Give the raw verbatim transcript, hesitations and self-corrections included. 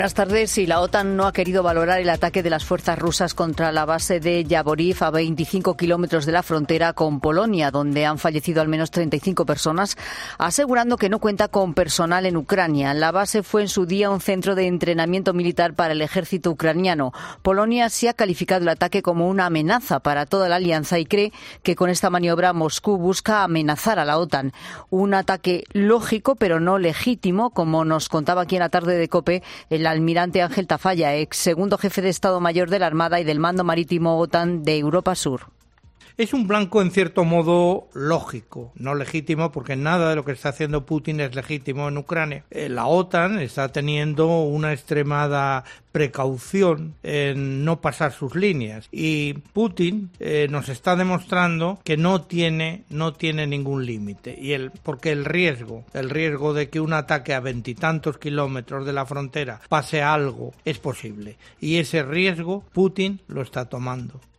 Buenas tardes. Y la OTAN no ha querido valorar el ataque de las fuerzas rusas contra la base de Yavoriv a veinticinco kilómetros de la frontera con Polonia, donde han fallecido al menos treinta y cinco personas, asegurando que no cuenta con personal en Ucrania. La base fue en su día un centro de entrenamiento militar para el ejército ucraniano. Polonia sí ha calificado el ataque como una amenaza para toda la alianza y cree que con esta maniobra Moscú busca amenazar a la OTAN. Un ataque lógico pero no legítimo, como nos contaba aquí en la tarde de COPE el almirante Ángel Tafalla, ex segundo jefe de Estado Mayor de la Armada y del Mando Marítimo OTAN de Europa Sur. Es un blanco en cierto modo lógico, no legítimo, porque nada de lo que está haciendo Putin es legítimo en Ucrania. Eh, la OTAN está teniendo una extremada precaución en no pasar sus líneas y Putin eh, nos está demostrando que no tiene no tiene ningún límite, y el porque el riesgo el riesgo de que un ataque a veintitantos kilómetros de la frontera pase algo es posible, y ese riesgo Putin lo está tomando.